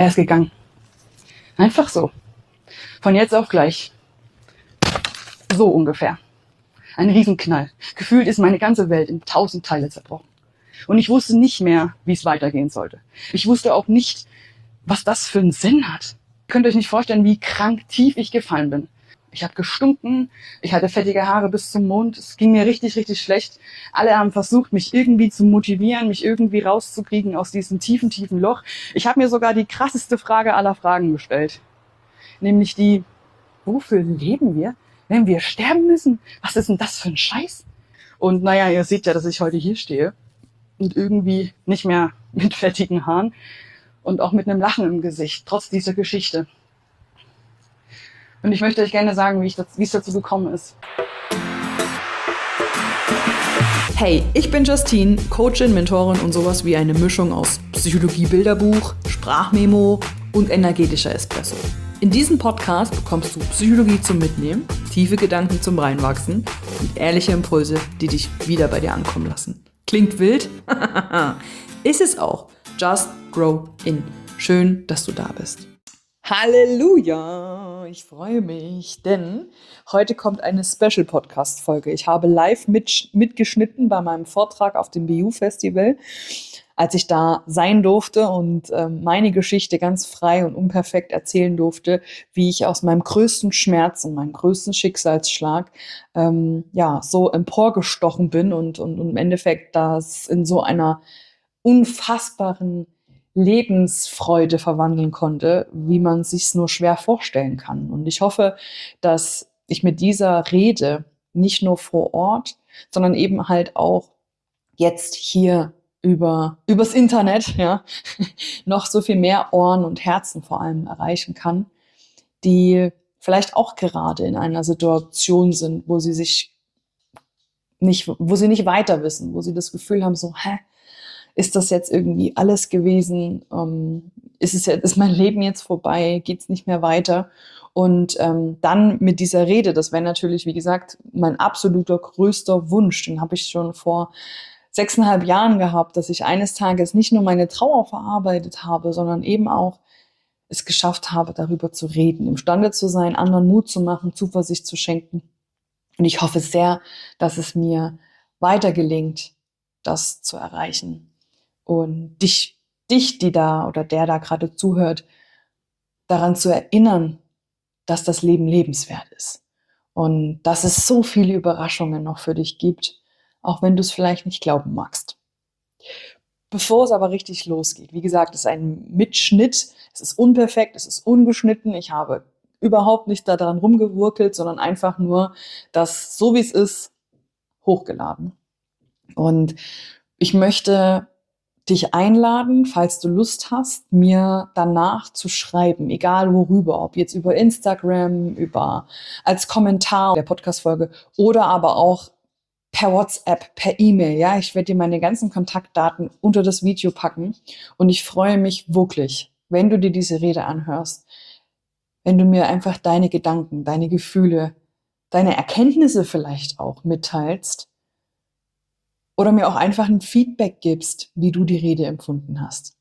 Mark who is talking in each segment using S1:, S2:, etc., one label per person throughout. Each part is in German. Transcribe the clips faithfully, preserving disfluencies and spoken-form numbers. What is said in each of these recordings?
S1: Er ist gegangen. Einfach so. Von jetzt auf gleich. So ungefähr. Ein Riesenknall. Gefühlt ist meine ganze Welt in tausend Teile zerbrochen. Und ich wusste nicht mehr, wie es weitergehen sollte. Ich wusste auch nicht, was das für einen Sinn hat. Ihr könnt euch nicht vorstellen, wie krank tief ich gefallen bin. Ich habe gestunken, ich hatte fettige Haare bis zum Mond, es ging mir richtig, richtig schlecht. Alle haben versucht, mich irgendwie zu motivieren, mich irgendwie rauszukriegen aus diesem tiefen, tiefen Loch. Ich habe mir sogar die krasseste Frage aller Fragen gestellt. Nämlich die, wofür leben wir, wenn wir sterben müssen? Was ist denn das für ein Scheiß? Und naja, ihr seht ja, dass ich heute hier stehe und irgendwie nicht mehr mit fettigen Haaren und auch mit einem Lachen im Gesicht, trotz dieser Geschichte. Und ich möchte euch gerne sagen, wie, ich das, wie es dazu gekommen ist.
S2: Hey, ich bin Justine, Coachin, Mentorin und sowas wie eine Mischung aus Psychologie-Bilderbuch, Sprachmemo und energetischer Espresso. In diesem Podcast bekommst du Psychologie zum Mitnehmen, tiefe Gedanken zum Reinwachsen und ehrliche Impulse, die dich wieder bei dir ankommen lassen. Klingt wild? Ist es auch. Just grow in. Schön, dass du da bist. Halleluja! Ich freue mich, denn heute kommt eine Special-Podcast-Folge. Ich habe live mit, mitgeschnitten bei meinem Vortrag auf dem B U-Festival, als ich da sein durfte und äh, meine Geschichte ganz frei und unperfekt erzählen durfte, wie ich aus meinem größten Schmerz und meinem größten Schicksalsschlag ähm, ja so emporgestochen bin und, und, und im Endeffekt das in so einer unfassbaren Lebensfreude verwandeln konnte, wie man sich's nur schwer vorstellen kann. Und ich hoffe, dass ich mit dieser Rede nicht nur vor Ort, sondern eben halt auch jetzt hier über übers Internet, ja, noch so viel mehr Ohren und Herzen vor allem erreichen kann, die vielleicht auch gerade in einer Situation sind, wo sie sich nicht, wo sie nicht weiter wissen, wo sie das Gefühl haben, so, hä, ist das jetzt irgendwie alles gewesen? Ähm, ist es jetzt, ist mein Leben jetzt vorbei? Geht's nicht mehr weiter? Und ähm, dann mit dieser Rede, das wäre natürlich, wie gesagt, mein absoluter größter Wunsch. Den habe ich schon vor sechseinhalb Jahren gehabt, dass ich eines Tages nicht nur meine Trauer verarbeitet habe, sondern eben auch es geschafft habe, darüber zu reden, imstande zu sein, anderen Mut zu machen, Zuversicht zu schenken. Und ich hoffe sehr, dass es mir weiter gelingt, das zu erreichen. Und dich, dich, die da oder der da gerade zuhört, daran zu erinnern, dass das Leben lebenswert ist. Und dass es so viele Überraschungen noch für dich gibt, auch wenn du es vielleicht nicht glauben magst. Bevor es aber richtig losgeht, wie gesagt, es ist ein Mitschnitt, es ist unperfekt, es ist ungeschnitten, ich habe überhaupt nicht daran rumgewurkelt, sondern einfach nur das, so wie es ist, hochgeladen. Und ich möchte dich einladen, falls du Lust hast, mir danach zu schreiben, egal worüber, ob jetzt über Instagram, über als Kommentar der Podcast-Folge oder aber auch per WhatsApp, per E-Mail. Ja, ich werde dir meine ganzen Kontaktdaten unter das Video packen und ich freue mich wirklich, wenn du dir diese Rede anhörst, wenn du mir einfach deine Gedanken, deine Gefühle, deine Erkenntnisse vielleicht auch mitteilst. Oder mir auch einfach ein Feedback gibst, wie du die Rede empfunden hast.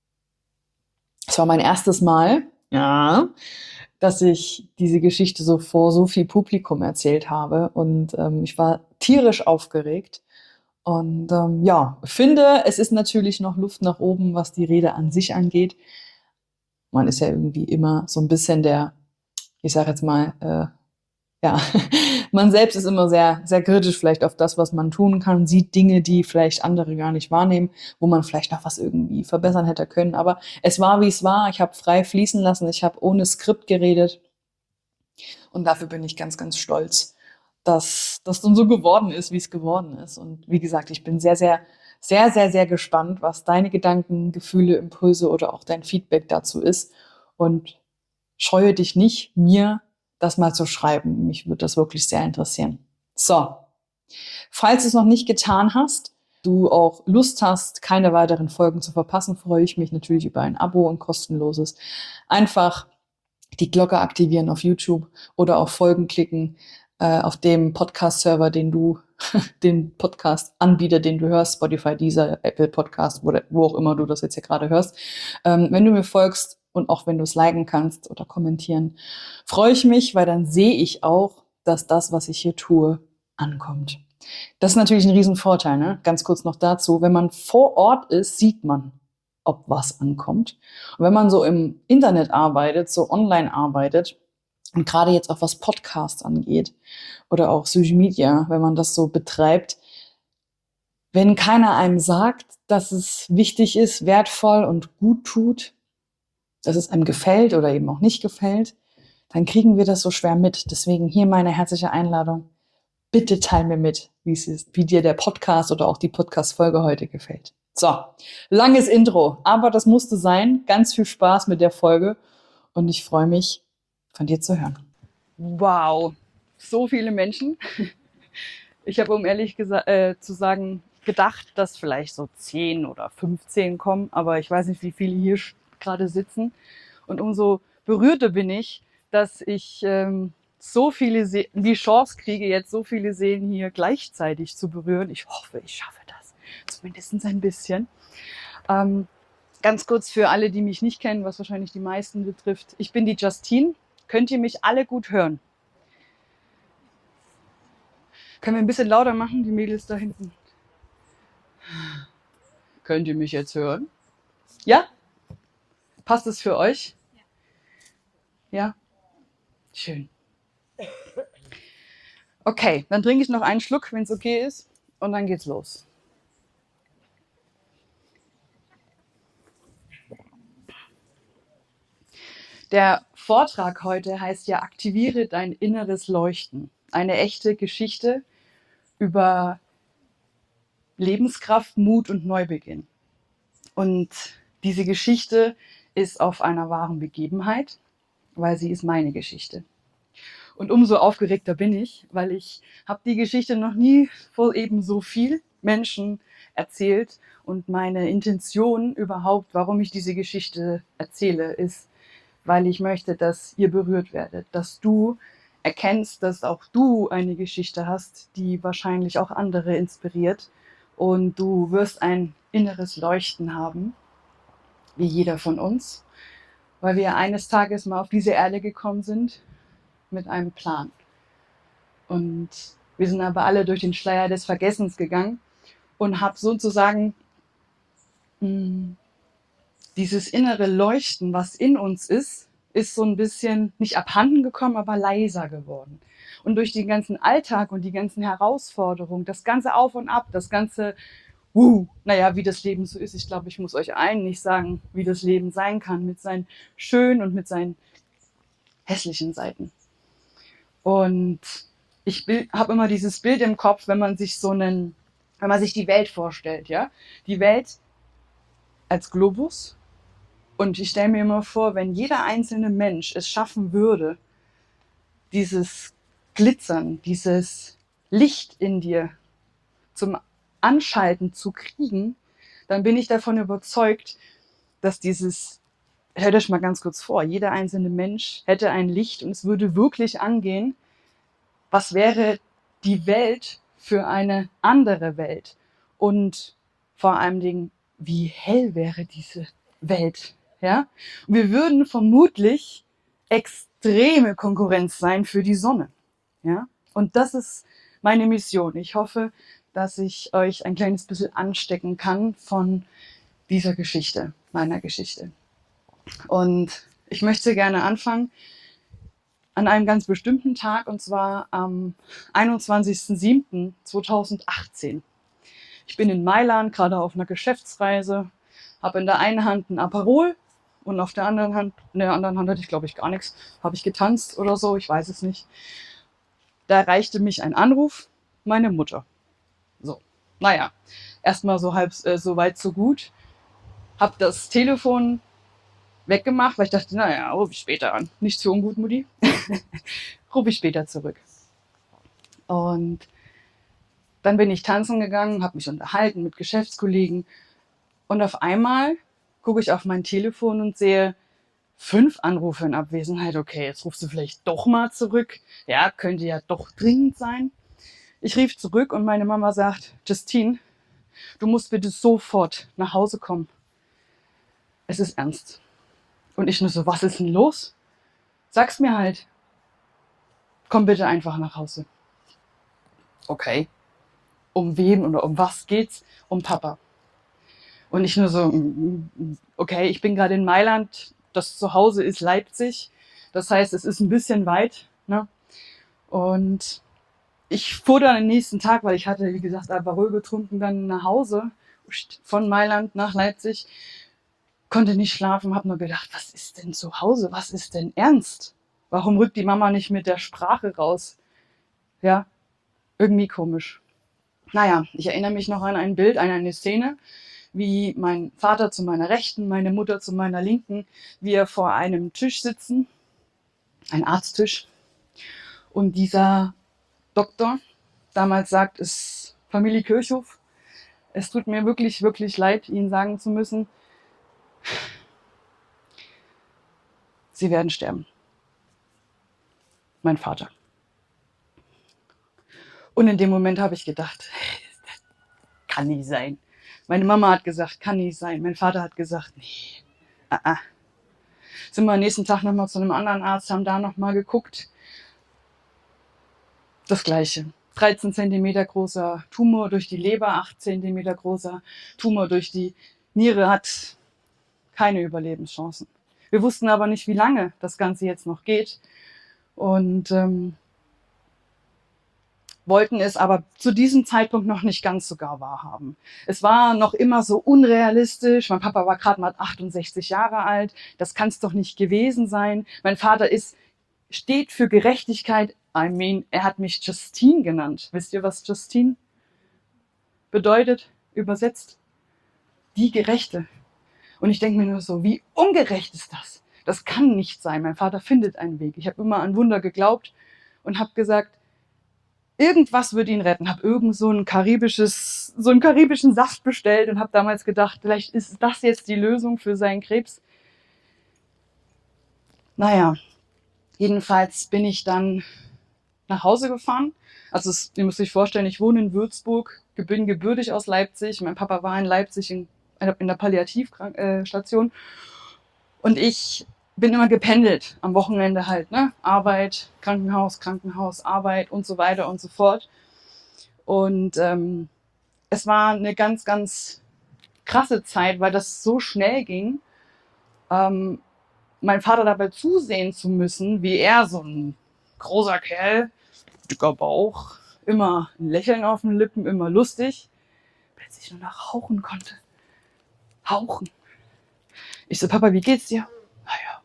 S2: Es war mein erstes Mal, ja, dass ich diese Geschichte so vor so viel Publikum erzählt habe. Und ähm, ich war tierisch aufgeregt. Und ähm, ja, finde, es ist natürlich noch Luft nach oben, was die Rede an sich angeht. Man ist ja irgendwie immer so ein bisschen der, ich sag jetzt mal, äh, ja, man selbst ist immer sehr, sehr kritisch vielleicht auf das, was man tun kann, sieht Dinge, die vielleicht andere gar nicht wahrnehmen, wo man vielleicht noch was irgendwie verbessern hätte können. Aber es war, wie es war. Ich habe frei fließen lassen. Ich habe ohne Skript geredet. Und dafür bin ich ganz, ganz stolz, dass das dann so geworden ist, wie es geworden ist. Und wie gesagt, ich bin sehr, sehr, sehr, sehr, sehr gespannt, was deine Gedanken, Gefühle, Impulse oder auch dein Feedback dazu ist. Und scheue dich nicht, mir das mal zu schreiben. Mich würde das wirklich sehr interessieren. So, falls du es noch nicht getan hast, du auch Lust hast, keine weiteren Folgen zu verpassen, freue ich mich natürlich über ein Abo und kostenloses. Einfach die Glocke aktivieren auf YouTube oder auf Folgen klicken äh, auf dem Podcast-Server, den du, den Podcast-Anbieter, den du hörst, Spotify, Deezer, Apple Podcast, wo, wo auch immer du das jetzt hier gerade hörst. Ähm, wenn du mir folgst, Und auch wenn du es liken kannst oder kommentieren, freue ich mich, weil dann sehe ich auch, dass das, was ich hier tue, ankommt. Das ist natürlich ein Riesenvorteil, ne? Ganz kurz noch dazu. Wenn man vor Ort ist, sieht man, ob was ankommt. Und wenn man so im Internet arbeitet, so online arbeitet, und gerade jetzt auch was Podcasts angeht oder auch Social Media, wenn man das so betreibt, wenn keiner einem sagt, dass es wichtig ist, wertvoll und gut tut, dass es einem gefällt oder eben auch nicht gefällt, dann kriegen wir das so schwer mit. Deswegen hier meine herzliche Einladung. Bitte teil mir mit, wie es ist, wie dir der Podcast oder auch die Podcast-Folge heute gefällt. So, langes Intro, aber das musste sein. Ganz viel Spaß mit der Folge und ich freue mich, von dir zu hören.
S1: Wow, so viele Menschen. Ich habe, um ehrlich gesa- äh, zu sagen, gedacht, dass vielleicht so zehn oder fünfzehn kommen, aber ich weiß nicht, wie viele hier sch- gerade sitzen. Und umso berührter bin ich, dass ich ähm, so viele Se- die Chance kriege, jetzt so viele Seelen hier gleichzeitig zu berühren. Ich hoffe, ich schaffe das. Zumindest ein bisschen. Ähm, ganz kurz für alle, die mich nicht kennen, was wahrscheinlich die meisten betrifft. Ich bin die Justine. Könnt ihr mich alle gut hören? Können wir ein bisschen lauter machen, die Mädels da hinten? Könnt ihr mich jetzt hören? Ja? Passt es für euch? Ja? Schön. Okay, dann trinke ich noch einen Schluck, wenn es okay ist. Und dann geht's los. Der Vortrag heute heißt ja Aktiviere dein inneres Leuchten. Eine echte Geschichte über Lebenskraft, Mut und Neubeginn. Und diese Geschichte ist auf einer wahren Begebenheit, weil sie ist meine Geschichte. Und umso aufgeregter bin ich, weil ich habe die Geschichte noch nie vor eben so viel Menschen erzählt. Und meine Intention überhaupt, warum ich diese Geschichte erzähle, ist, weil ich möchte, dass ihr berührt werdet, dass du erkennst, dass auch du eine Geschichte hast, die wahrscheinlich auch andere inspiriert. Und du wirst ein inneres Leuchten haben, wie jeder von uns, weil wir eines Tages mal auf diese Erde gekommen sind mit einem Plan. Und wir sind aber alle durch den Schleier des Vergessens gegangen und habe sozusagen mh, dieses innere Leuchten, was in uns ist, ist so ein bisschen nicht abhanden gekommen, aber leiser geworden. Und durch den ganzen Alltag und die ganzen Herausforderungen, das ganze Auf und Ab, das ganze, uh, naja, wie das Leben so ist. Ich glaube, ich muss euch allen nicht sagen, wie das Leben sein kann, mit seinen schönen und mit seinen hässlichen Seiten. Und ich habe immer dieses Bild im Kopf, wenn man sich so einen, wenn man sich die Welt vorstellt, ja, die Welt als Globus. Und ich stelle mir immer vor, wenn jeder einzelne Mensch es schaffen würde, dieses Glitzern, dieses Licht in dir zum Anschalten zu kriegen, dann bin ich davon überzeugt, dass dieses, stellt euch mal ganz kurz vor, jeder einzelne Mensch hätte ein Licht und es würde wirklich angehen. Was wäre die Welt für eine andere Welt? Und vor allem Dingen, wie hell wäre diese Welt? Ja? Und wir würden vermutlich extreme Konkurrenz sein für die Sonne. Ja? Und das ist meine Mission. Ich hoffe, dass ich euch ein kleines bisschen anstecken kann von dieser Geschichte, meiner Geschichte. Und ich möchte gerne anfangen an einem ganz bestimmten Tag, und zwar am einundzwanzigsten siebten zweitausendachtzehn. Ich bin in Mailand, gerade auf einer Geschäftsreise, habe in der einen Hand ein Aperol und auf der anderen Hand, in der anderen Hand hatte ich, glaube ich, gar nichts. Habe ich getanzt oder so, ich weiß es nicht. Da erreichte mich ein Anruf, meine Mutter. So, naja, erstmal so halb, äh, so weit, so gut. Hab das Telefon weggemacht, weil ich dachte, naja, rufe ich später an. Nichts für ungut, Mutti. Rufe ich später zurück. Und dann bin ich tanzen gegangen, habe mich unterhalten mit Geschäftskollegen. Und auf einmal gucke ich auf mein Telefon und sehe fünf Anrufe in Abwesenheit. Okay, jetzt rufst du vielleicht doch mal zurück. Ja, könnte ja doch dringend sein. Ich rief zurück und meine Mama sagt, Justine, du musst bitte sofort nach Hause kommen. Es ist ernst. Und ich nur so, was ist denn los? Sag's mir halt. Komm bitte einfach nach Hause. Okay. Um wen oder um was geht's? Um Papa. Und ich nur so, okay, ich bin gerade in Mailand, das Zuhause ist Leipzig. Das heißt, es ist ein bisschen weit. Ne? Und ich fuhr dann am nächsten Tag, weil ich hatte, wie gesagt, Aperol getrunken, dann nach Hause von Mailand nach Leipzig. Konnte nicht schlafen, habe nur gedacht, was ist denn zu Hause? Was ist denn ernst? Warum rückt die Mama nicht mit der Sprache raus? Ja, irgendwie komisch. Naja, ich erinnere mich noch an ein Bild, an eine Szene, wie mein Vater zu meiner Rechten, meine Mutter zu meiner Linken, wir vor einem Tisch sitzen, ein Arzttisch, und dieser Doktor damals sagt, es Familie Kirchhoff, es tut mir wirklich, wirklich leid, Ihnen sagen zu müssen, Sie werden sterben. Mein Vater. Und in dem Moment habe ich gedacht, kann nicht sein. Meine Mama hat gesagt, kann nicht sein. Mein Vater hat gesagt, nee, ah, ah. Sind wir am nächsten Tag nochmal zu einem anderen Arzt, haben da nochmal geguckt. Das Gleiche. dreizehn Zentimeter großer Tumor durch die Leber, acht Zentimeter großer Tumor durch die Niere, hat keine Überlebenschancen. Wir wussten aber nicht, wie lange das Ganze jetzt noch geht. Und ähm, wollten es aber zu diesem Zeitpunkt noch nicht ganz sogar wahrhaben. Es war noch immer so unrealistisch. Mein Papa war gerade mal achtundsechzig Jahre alt. Das kann es doch nicht gewesen sein. Mein Vater ist, steht für Gerechtigkeit. I mean, er hat mich Justine genannt. Wisst ihr, was Justine bedeutet? Übersetzt? Die Gerechte. Und ich denke mir nur so, wie ungerecht ist das? Das kann nicht sein. Mein Vater findet einen Weg. Ich habe immer an Wunder geglaubt und habe gesagt, irgendwas wird ihn retten. Habe irgend so ein karibisches, so einen karibischen Saft bestellt und habe damals gedacht, vielleicht ist das jetzt die Lösung für seinen Krebs. Naja, jedenfalls bin ich dann nach Hause gefahren. Also es, ihr müsst euch vorstellen, ich wohne in Würzburg, bin gebürtig aus Leipzig. Mein Papa war in Leipzig in, in der Palliativstation. Und ich bin immer gependelt, am Wochenende halt, ne? Arbeit, Krankenhaus, Krankenhaus, Arbeit und so weiter und so fort. Und ähm, es war eine ganz, ganz krasse Zeit, weil das so schnell ging, ähm, mein Vater dabei zusehen zu müssen, wie er, so ein großer Kerl, dicker Bauch, immer ein Lächeln auf den Lippen, immer lustig, plötzlich nur noch hauchen konnte. Hauchen. Ich so, Papa, wie geht's dir? Naja.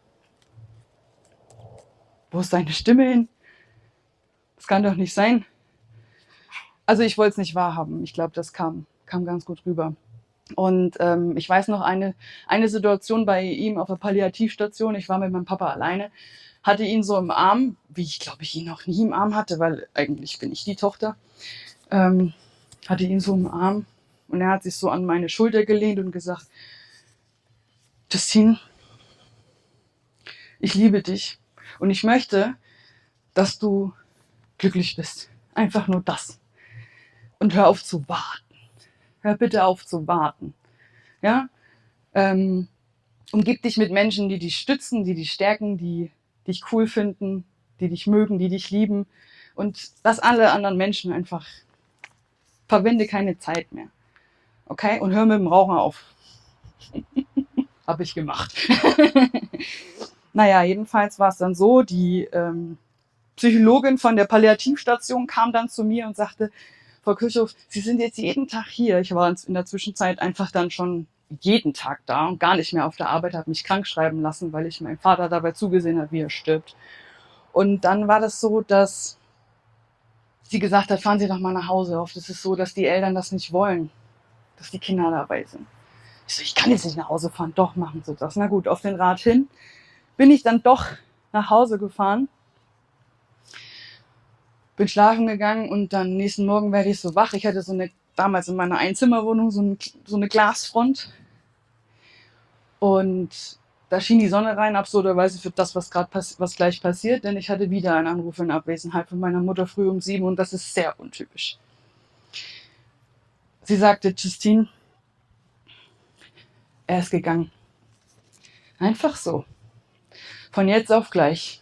S1: Wo ist deine Stimme hin? Das kann doch nicht sein. Also ich wollte es nicht wahrhaben. Ich glaube, das kam, kam ganz gut rüber. Und ähm, ich weiß noch eine, eine Situation bei ihm auf der Palliativstation. Ich war mit meinem Papa alleine, hatte ihn so im Arm, wie ich glaube ich ihn noch nie im Arm hatte, weil eigentlich bin ich die Tochter. Ähm, hatte ihn so im Arm und er hat sich so an meine Schulter gelehnt und gesagt, Justine, ich liebe dich und ich möchte, dass du glücklich bist. Einfach nur das. Und hör auf zu warten. Hör bitte auf zu warten. Ja? Ähm, umgib dich mit Menschen, die dich stützen, die dich stärken, die dich cool finden, die dich mögen, die dich lieben. Und lass alle anderen Menschen einfach, verwende keine Zeit mehr. Okay? Und hör mit dem Rauchen auf. Habe ich gemacht. Naja, jedenfalls war es dann so, die ähm, Psychologin von der Palliativstation kam dann zu mir und sagte, Frau Kirchhoff, Sie sind jetzt jeden Tag hier. Ich war in der Zwischenzeit einfach dann schon jeden Tag da und gar nicht mehr auf der Arbeit, habe mich krank schreiben lassen, weil ich meinem Vater dabei zugesehen habe, wie er stirbt. Und dann war das so, dass sie gesagt hat, fahren Sie doch mal nach Hause. Oft ist es so, dass die Eltern das nicht wollen, dass die Kinder dabei sind. Ich so, ich kann jetzt nicht nach Hause fahren. Doch, machen Sie das. Na gut, auf den Rat hin bin ich dann doch nach Hause gefahren. Bin schlafen gegangen und dann nächsten Morgen werde ich so wach. Ich hatte so eine, damals in meiner Einzimmerwohnung so, ein, so eine Glasfront. Und da schien die Sonne rein, absurderweise für das, was gerade pass- was gleich passiert, denn ich hatte wieder einen Anruf in Abwesenheit von meiner Mutter früh um sieben und das ist sehr untypisch. Sie sagte, Justine, er ist gegangen. Einfach so. Von jetzt auf gleich.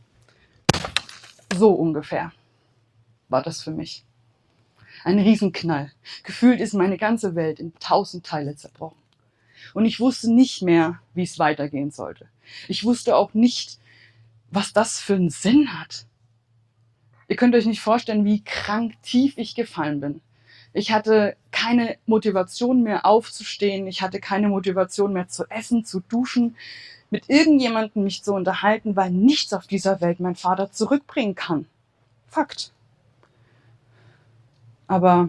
S1: So ungefähr war das für mich. Ein Riesenknall. Gefühlt ist meine ganze Welt in tausend Teile zerbrochen. Und ich wusste nicht mehr, wie es weitergehen sollte. Ich wusste auch nicht, was das für einen Sinn hat. Ihr könnt euch nicht vorstellen, wie krank tief ich gefallen bin. Ich hatte keine Motivation mehr aufzustehen. Ich hatte keine Motivation mehr zu essen, zu duschen, mit irgendjemandem mich zu unterhalten, weil nichts auf dieser Welt mein Vater zurückbringen kann. Fakt. Aber,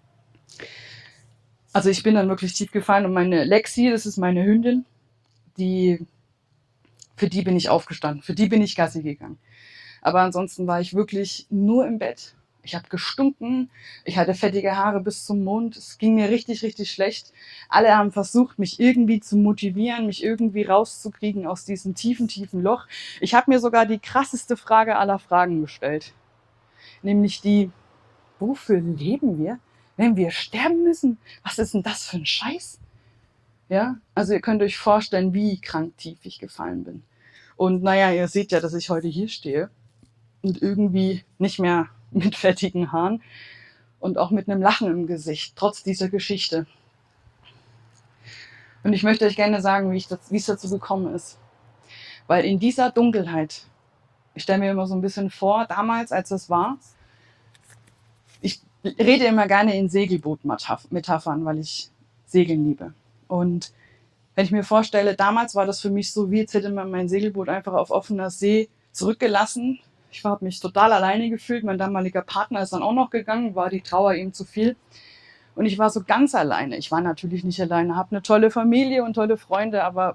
S1: also ich bin dann wirklich tief gefallen und meine Lexi, das ist meine Hündin, die, für die bin ich aufgestanden, für die bin ich Gassi gegangen. Aber ansonsten war ich wirklich nur im Bett. Ich habe gestunken, ich hatte fettige Haare bis zum Mund, es ging mir richtig, richtig schlecht. Alle haben versucht, mich irgendwie zu motivieren, mich irgendwie rauszukriegen aus diesem tiefen, tiefen Loch. Ich habe mir sogar die krasseste Frage aller Fragen gestellt. Nämlich die, wofür leben wir, wenn wir sterben müssen? Was ist denn das für ein Scheiß? Ja, also ihr könnt euch vorstellen, wie krank tief ich gefallen bin. Und naja, ihr seht ja, dass ich heute hier stehe und irgendwie nicht mehr mit fettigen Haaren und auch mit einem Lachen im Gesicht, trotz dieser Geschichte. Und ich möchte euch gerne sagen, wie, ich das, wie es dazu gekommen ist. Weil in dieser Dunkelheit, ich stelle mir immer so ein bisschen vor, damals, als es war, ich rede immer gerne in Segelboot-Metaphern, weil ich Segeln liebe. Und wenn ich mir vorstelle, damals war das für mich so, wie jetzt hätte man mein Segelboot einfach auf offener See zurückgelassen. Ich habe mich total alleine gefühlt. Mein damaliger Partner ist dann auch noch gegangen, war die Trauer ihm zu viel. Und ich war so ganz alleine. Ich war natürlich nicht alleine, habe eine tolle Familie und tolle Freunde, aber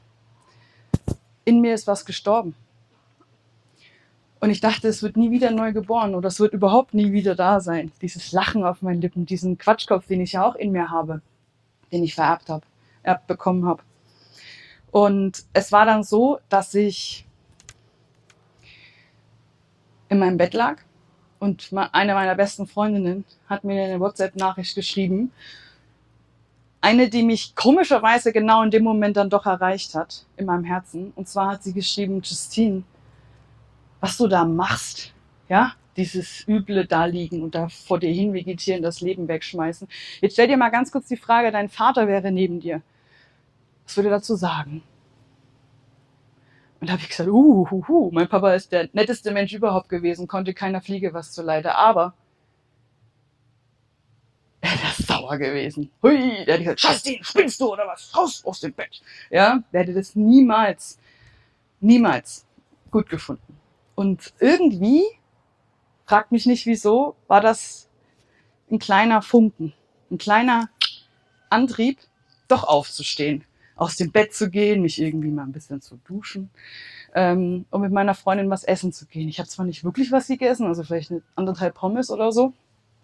S1: in mir ist was gestorben. Und ich dachte, es wird nie wieder neu geboren oder es wird überhaupt nie wieder da sein. Dieses Lachen auf meinen Lippen, diesen Quatschkopf, den ich ja auch in mir habe, den ich vererbt habe, erbt bekommen habe. Und es war dann so, dass ich in meinem Bett lag und eine meiner besten Freundinnen hat mir eine WhatsApp-Nachricht geschrieben. Eine, die mich komischerweise genau in dem Moment dann doch erreicht hat, in meinem Herzen. Und zwar hat sie geschrieben, Justine, was du da machst, ja, dieses üble Daliegen und da vor dir hin vegetieren, das Leben wegschmeißen. Jetzt stell dir mal ganz kurz die Frage, dein Vater wäre neben dir. Was würde er dazu sagen? Und da habe ich gesagt, uh, uh, uh, mein Papa ist der netteste Mensch überhaupt gewesen, konnte keiner Fliege was zuleide, aber er wäre sauer gewesen. Hui, der hätte gesagt, Justine, spinnst du oder was? Raus aus dem Bett. Ja, der hätte das niemals, niemals gut gefunden. Und irgendwie, fragt mich nicht wieso, war das ein kleiner Funken, ein kleiner Antrieb, doch aufzustehen, aus dem Bett zu gehen, mich irgendwie mal ein bisschen zu duschen ähm, und mit meiner Freundin was essen zu gehen. Ich habe zwar nicht wirklich was gegessen, also vielleicht eine anderthalb Pommes oder so.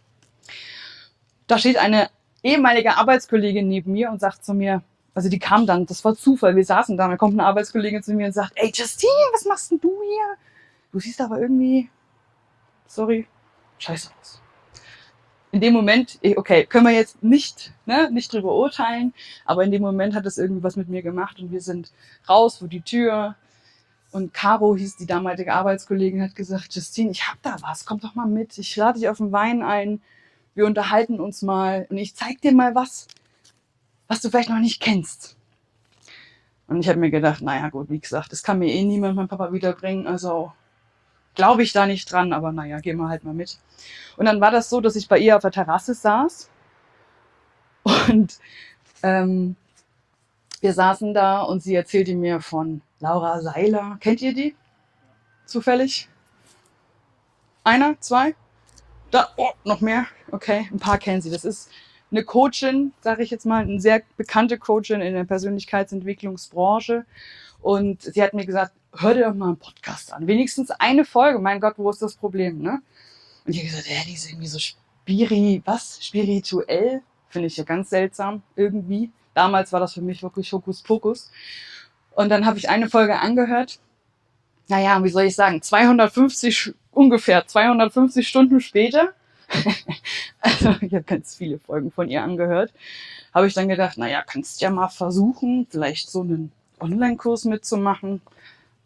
S1: Da steht eine ehemalige Arbeitskollegin neben mir und sagt zu mir, also die kam dann, das war Zufall, wir saßen da, da kommt eine Arbeitskollegin zu mir und sagt, ey Justine, was machst denn du hier? Du siehst aber irgendwie, sorry, scheiße aus. In dem Moment, okay, können wir jetzt nicht, ne, nicht drüber urteilen, aber in dem Moment hat das irgendwie was mit mir gemacht und wir sind raus vor die Tür und Caro hieß die damalige Arbeitskollegin, hat gesagt, Justine, ich hab da was, komm doch mal mit, ich lade dich auf den Wein ein, wir unterhalten uns mal und ich zeig dir mal was, was du vielleicht noch nicht kennst. Und ich habe mir gedacht, naja gut, wie gesagt, das kann mir eh niemand mein Papa wiederbringen, also glaube ich da nicht dran, aber naja, gehen wir halt mal mit. Und dann war das so, dass ich bei ihr auf der Terrasse saß und ähm, wir saßen da und sie erzählte mir von Laura Seiler. Kennt ihr die? Zufällig? Einer? Zwei? Da, oh, noch mehr? Okay, ein paar kennen sie. Das ist eine Coachin, sage ich jetzt mal, eine sehr bekannte Coachin in der Persönlichkeitsentwicklungsbranche. Und sie hat mir gesagt, hör dir doch mal einen Podcast an. Wenigstens eine Folge. Mein Gott, wo ist das Problem, ne? Und ich habe gesagt, ja, die ist irgendwie so spiri, was? Spirituell? Finde ich ja ganz seltsam, irgendwie. Damals war das für mich wirklich Hokuspokus. Und dann habe ich eine Folge angehört. Naja, wie soll ich sagen, zweihundertfünfzig, ungefähr zweihundertfünfzig Stunden später, also ich habe ganz viele Folgen von ihr angehört, habe ich dann gedacht, naja, kannst ja mal versuchen, vielleicht so einen Online-Kurs mitzumachen.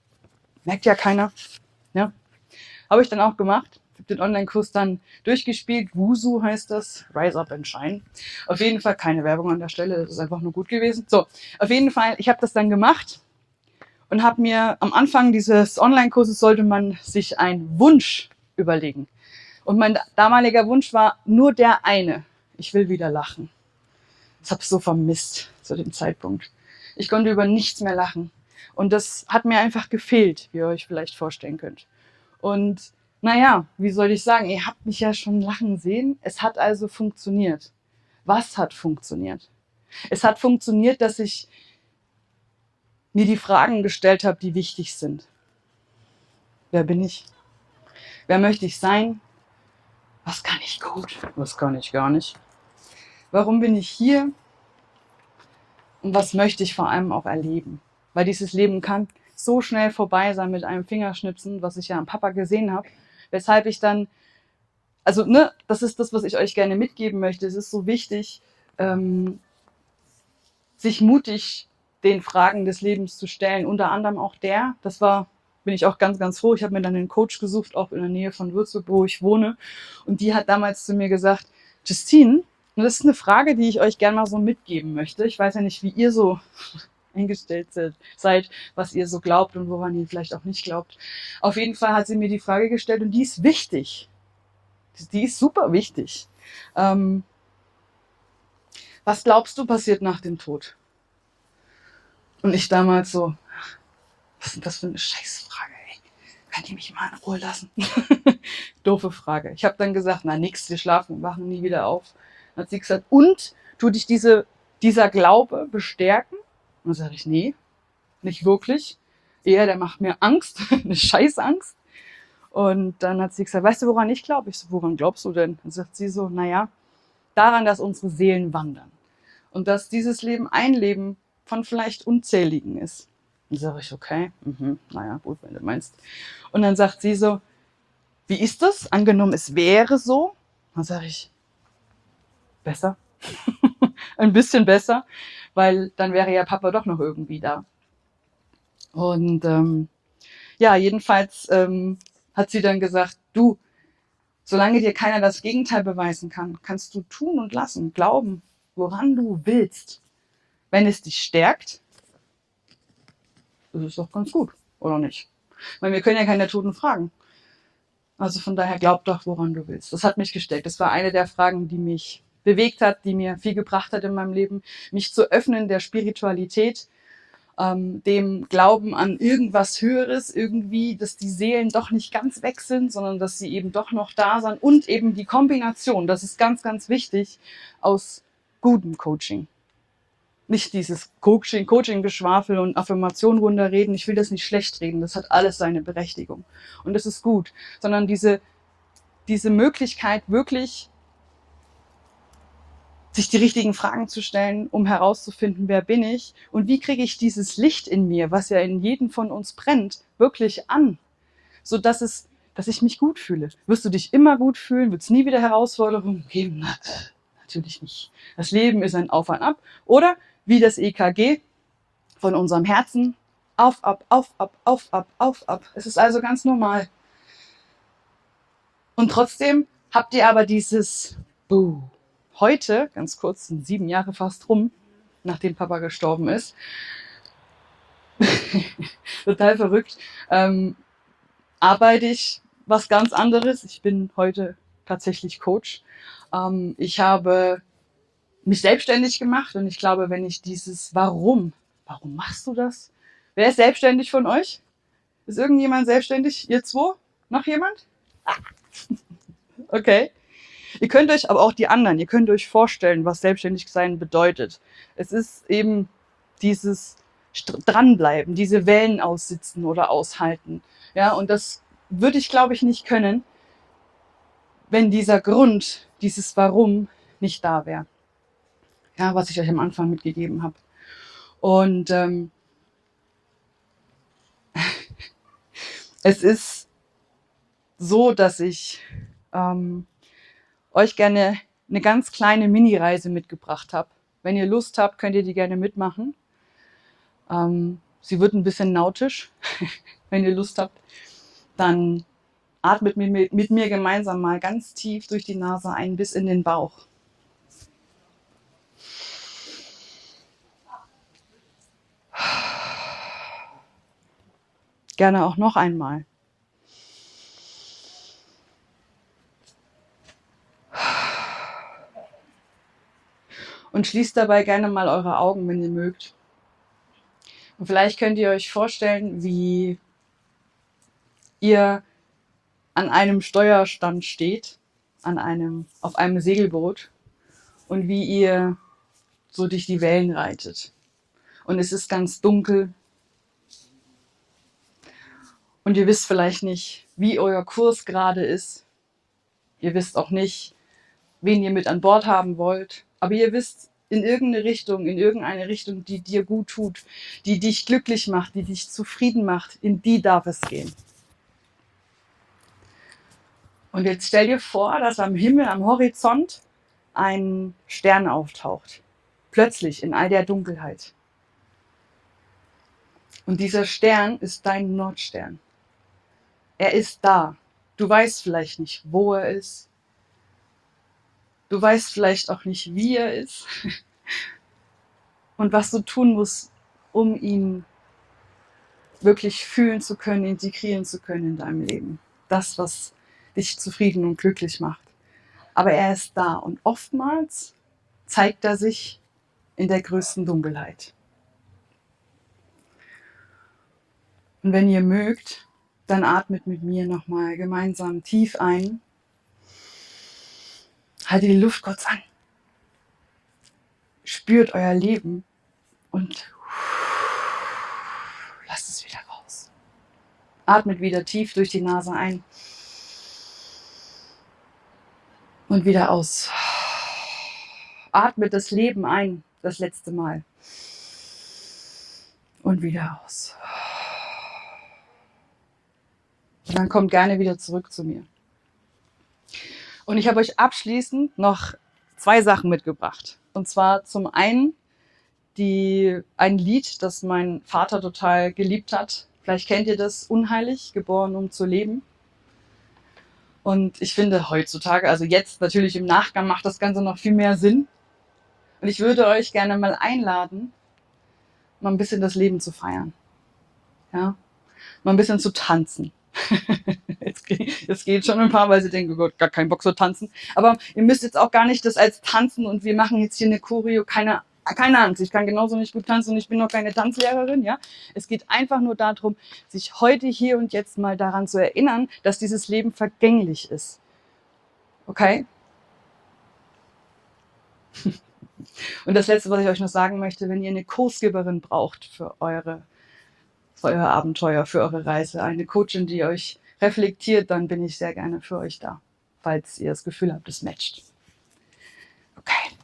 S1: merkt ja keiner. Ja. Habe ich dann auch gemacht. Ich habe den Online-Kurs dann durchgespielt. Wusu heißt das. Rise Up and Shine. Auf jeden Fall keine Werbung an der Stelle. Das ist einfach nur gut gewesen. So, auf jeden Fall, ich habe das dann gemacht und habe mir am Anfang dieses Online-Kurses sollte man sich einen Wunsch überlegen. Und mein damaliger Wunsch war nur der eine. Ich will wieder lachen. Das habe ich so vermisst zu dem Zeitpunkt. Ich konnte über nichts mehr lachen. Und das hat mir einfach gefehlt, wie ihr euch vielleicht vorstellen könnt. Und naja, wie soll ich sagen, ihr habt mich ja schon lachen sehen. Es hat also funktioniert. Was hat funktioniert? Es hat funktioniert, dass ich mir die Fragen gestellt habe, die wichtig sind. Wer bin ich? Wer möchte ich sein? Was kann ich gut? Was kann ich gar nicht? Warum bin ich hier? Und was möchte ich vor allem auch erleben? Weil dieses Leben kann so schnell vorbei sein mit einem Fingerschnipsen, was ich ja am Papa gesehen habe. Weshalb ich dann, also ne, das ist das, was ich euch gerne mitgeben möchte. Es ist so wichtig, ähm, sich mutig den Fragen des Lebens zu stellen. Unter anderem auch der, das war, bin ich auch ganz, ganz froh. Ich habe mir dann einen Coach gesucht, auch in der Nähe von Würzburg, wo ich wohne. Und die hat damals zu mir gesagt, Justine, und das ist eine Frage, die ich euch gerne mal so mitgeben möchte. Ich weiß ja nicht, wie ihr so eingestellt seid, was ihr so glaubt und woran ihr vielleicht auch nicht glaubt. Auf jeden Fall hat sie mir die Frage gestellt und die ist wichtig. Die ist super wichtig. Ähm, was glaubst du passiert nach dem Tod? Und ich damals so, was ist denn das für eine Scheißfrage, ey? Könnt ihr mich mal in Ruhe lassen? Doofe Frage. Ich habe dann gesagt, na nix, wir schlafen und wachen nie wieder auf. Dann hat sie gesagt, und tut dich diese, dieser Glaube bestärken? Und dann sage ich, nee, nicht wirklich. Eher, der macht mir Angst, eine Scheißangst. Und dann hat sie gesagt, weißt du, woran ich glaube? Ich so, woran glaubst du denn? Dann sagt sie so, naja, daran, dass unsere Seelen wandern. Und dass dieses Leben ein Leben von vielleicht unzähligen ist. Dann sage ich, okay, mhm, naja, gut, wenn du meinst. Und dann sagt sie so, wie ist das? Angenommen, es wäre so. Dann sage ich, besser. Ein bisschen besser, weil dann wäre ja Papa doch noch irgendwie da. Und ähm, ja, jedenfalls ähm, hat sie dann gesagt, du, solange dir keiner das Gegenteil beweisen kann, kannst du tun und lassen, glauben, woran du willst. Wenn es dich stärkt, das ist doch ganz gut, oder nicht? Weil wir können ja keine Toten fragen. Also von daher glaub doch, woran du willst. Das hat mich gestärkt. Das war eine der Fragen, die mich bewegt hat, die mir viel gebracht hat in meinem Leben, mich zu öffnen der Spiritualität, ähm, dem Glauben an irgendwas Höheres, irgendwie, dass die Seelen doch nicht ganz weg sind, sondern dass sie eben doch noch da sind und eben die Kombination, das ist ganz, ganz wichtig, aus gutem Coaching. Nicht dieses Coaching, Coaching-Geschwafel und Affirmation runterreden, ich will das nicht schlecht reden, das hat alles seine Berechtigung und das ist gut, sondern diese, diese Möglichkeit wirklich sich die richtigen Fragen zu stellen, um herauszufinden, wer bin ich und wie kriege ich dieses Licht in mir, was ja in jedem von uns brennt, wirklich an, so dass es, dass ich mich gut fühle. Wirst du dich immer gut fühlen? Wird es nie wieder Herausforderungen geben? Na, äh, natürlich nicht. Das Leben ist ein Auf und Ab. Oder wie das E K G von unserem Herzen. Auf, ab, auf, ab, auf, ab, auf, ab. Es ist also ganz normal. Und trotzdem habt ihr aber dieses Buh. Heute, ganz kurz, sind sieben Jahre fast rum, nachdem Papa gestorben ist. Total verrückt. Ähm, arbeite ich was ganz anderes. Ich bin heute tatsächlich Coach. Ähm, ich habe mich selbstständig gemacht und ich glaube, wenn ich dieses Warum, warum machst du das? Wer ist selbstständig von euch? Ist irgendjemand selbstständig? Ihr zwei? Noch jemand? Ah. Okay. Ihr könnt euch, aber auch die anderen, ihr könnt euch vorstellen, was selbstständig sein bedeutet. Es ist eben dieses Dranbleiben, diese Wellen aussitzen oder aushalten. Ja, und das würde ich, glaube ich, nicht können, wenn dieser Grund, dieses Warum nicht da wäre. Ja, was ich euch am Anfang mitgegeben habe. Und ähm, es ist so, dass ich ähm, euch gerne eine ganz kleine Mini-Reise mitgebracht habe. Wenn ihr Lust habt, könnt ihr die gerne mitmachen. Ähm, sie wird ein bisschen nautisch. wenn ihr Lust habt, dann atmet mit, mit, mit mir gemeinsam mal ganz tief durch die Nase ein bis in den Bauch. Gerne auch noch einmal. Und schließt dabei gerne mal eure Augen, wenn ihr mögt. Und vielleicht könnt ihr euch vorstellen, wie ihr an einem Steuerstand steht, an einem, auf einem Segelboot und wie ihr so durch die Wellen reitet. Und es ist ganz dunkel und ihr wisst vielleicht nicht, wie euer Kurs gerade ist. Ihr wisst auch nicht, wen ihr mit an Bord haben wollt, aber ihr wisst, in irgendeine Richtung, in irgendeine Richtung, die dir gut tut, die dich glücklich macht, die dich zufrieden macht, in die darf es gehen. Und jetzt stell dir vor, dass am Himmel, am Horizont ein Stern auftaucht. Plötzlich in all der Dunkelheit. Und dieser Stern ist dein Nordstern. Er ist da. Du weißt vielleicht nicht, wo er ist. Du weißt vielleicht auch nicht, wie er ist. Und was du tun musst, um ihn wirklich fühlen zu können, integrieren zu können in deinem Leben. Das, was dich zufrieden und glücklich macht. Aber er ist da und oftmals zeigt er sich in der größten Dunkelheit. Und wenn ihr mögt, dann atmet mit mir nochmal gemeinsam tief ein. Haltet die Luft kurz an. Spürt euer Leben und lasst es wieder raus. Atmet wieder tief durch die Nase ein und wieder aus. Atmet das Leben ein, das letzte Mal. Und wieder aus. Und dann kommt gerne wieder zurück zu mir. Und ich habe euch abschließend noch zwei Sachen mitgebracht. Und zwar zum einen die, ein Lied, das mein Vater total geliebt hat. Vielleicht kennt ihr das, Unheilig, geboren um zu leben. Und ich finde heutzutage, also jetzt natürlich im Nachgang, macht das Ganze noch viel mehr Sinn. Und ich würde euch gerne mal einladen, mal ein bisschen das Leben zu feiern. Ja? Mal ein bisschen zu tanzen. Jetzt geht, jetzt geht schon ein paar, weil sie denken, oh Gott, gar keinen Bock zu tanzen. Aber ihr müsst jetzt auch gar nicht das als tanzen und wir machen jetzt hier eine Choreo, keine, keine Angst. Ich kann genauso nicht gut tanzen und ich bin noch keine Tanzlehrerin. Ja? Es geht einfach nur darum, sich heute, hier und jetzt mal daran zu erinnern, dass dieses Leben vergänglich ist. Okay? Und das Letzte, was ich euch noch sagen möchte, wenn ihr eine Kursgeberin braucht für eure für euer Abenteuer, für eure Reise, eine Coachin, die euch reflektiert, dann bin ich sehr gerne für euch da, falls ihr das Gefühl habt, es matcht. Okay.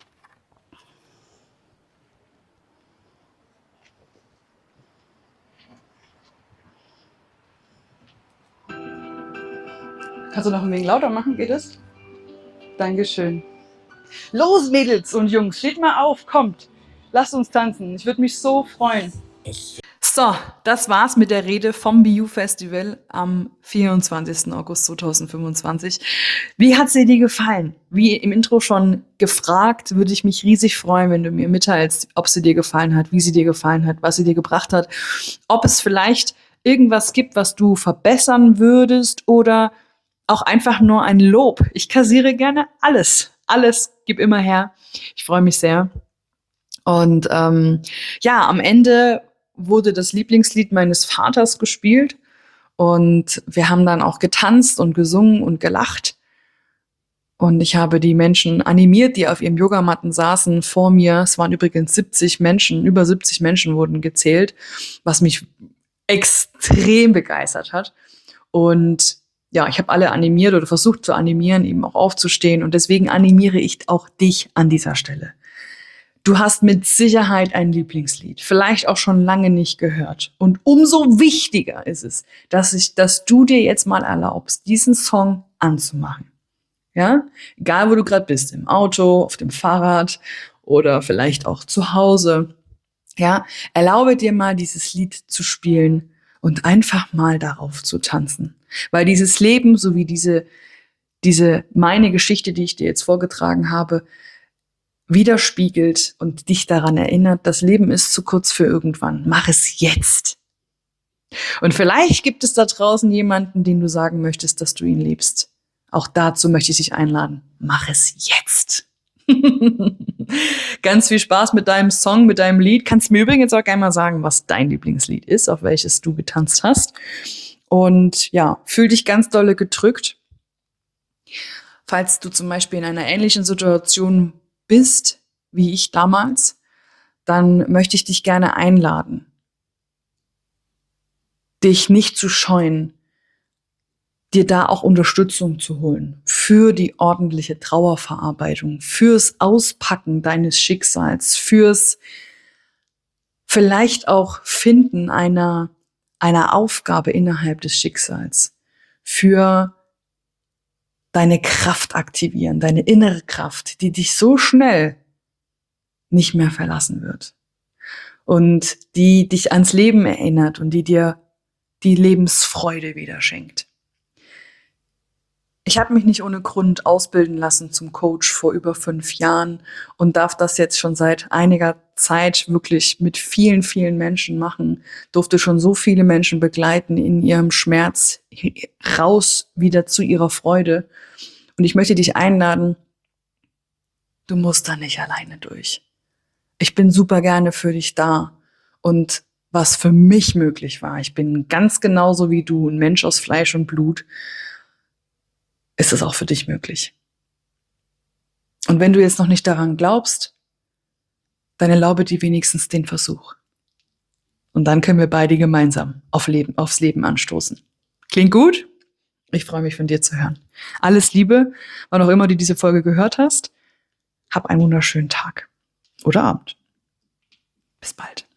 S1: Kannst du noch ein wenig lauter machen, geht es? Dankeschön. Los, Mädels und Jungs, steht mal auf, kommt. Lasst uns tanzen, ich würde mich so freuen.
S2: So, das war's mit der Rede vom B U Festival am vierundzwanzigsten August zweitausendfünfundzwanzig. Wie hat sie dir gefallen? Wie im Intro schon gefragt, würde ich mich riesig freuen, wenn du mir mitteilst, ob sie dir gefallen hat, wie sie dir gefallen hat, was sie dir gebracht hat, ob es vielleicht irgendwas gibt, was du verbessern würdest oder auch einfach nur ein Lob. Ich kassiere gerne alles. Alles, gib immer her. Ich freue mich sehr. Und ähm, ja, am Ende wurde das Lieblingslied meines Vaters gespielt und wir haben dann auch getanzt und gesungen und gelacht. Und ich habe die Menschen animiert, die auf ihren Yogamatten saßen vor mir. Es waren übrigens siebzig Menschen, über siebzig Menschen wurden gezählt, was mich extrem begeistert hat. Und ja, ich habe alle animiert oder versucht zu animieren, eben auch aufzustehen. Und deswegen animiere ich auch dich an dieser Stelle. Du hast mit Sicherheit ein Lieblingslied, vielleicht auch schon lange nicht gehört. Und umso wichtiger ist es, dass, ich, dass du dir jetzt mal erlaubst, diesen Song anzumachen. Ja? Egal, wo du gerade bist, im Auto, auf dem Fahrrad oder vielleicht auch zu Hause. Ja? Erlaube dir mal, dieses Lied zu spielen und einfach mal darauf zu tanzen. Weil dieses Leben, so wie diese, diese meine Geschichte, die ich dir jetzt vorgetragen habe, widerspiegelt und dich daran erinnert, das Leben ist zu kurz für irgendwann. Mach es jetzt. Und vielleicht gibt es da draußen jemanden, den du sagen möchtest, dass du ihn liebst. Auch dazu möchte ich dich einladen. Mach es jetzt. Ganz viel Spaß mit deinem Song, mit deinem Lied. Kannst mir übrigens auch gerne mal sagen, was dein Lieblingslied ist, auf welches du getanzt hast. Und ja, fühl dich ganz dolle gedrückt. Falls du zum Beispiel in einer ähnlichen Situation bist, wie ich damals, dann möchte ich dich gerne einladen, dich nicht zu scheuen, dir da auch Unterstützung zu holen für die ordentliche Trauerverarbeitung, fürs Auspacken deines Schicksals, fürs vielleicht auch Finden einer, einer Aufgabe innerhalb des Schicksals, für deine Kraft aktivieren, deine innere Kraft, die dich so schnell nicht mehr verlassen wird und die dich ans Leben erinnert und die dir die Lebensfreude wieder schenkt. Ich habe mich nicht ohne Grund ausbilden lassen zum Coach vor über fünf Jahren und darf das jetzt schon seit einiger Zeit wirklich mit vielen, vielen Menschen machen. Durfte schon so viele Menschen begleiten in ihrem Schmerz raus wieder zu ihrer Freude. Und ich möchte dich einladen, du musst da nicht alleine durch. Ich bin super gerne für dich da. Und was für mich möglich war, ich bin ganz genauso wie du, ein Mensch aus Fleisch und Blut, ist es auch für dich möglich. Und wenn du jetzt noch nicht daran glaubst, dann erlaube dir wenigstens den Versuch. Und dann können wir beide gemeinsam auf Leben, aufs Leben anstoßen. Klingt gut? Ich freue mich, von dir zu hören. Alles Liebe, wann auch immer du diese Folge gehört hast. Hab einen wunderschönen Tag oder Abend. Bis bald.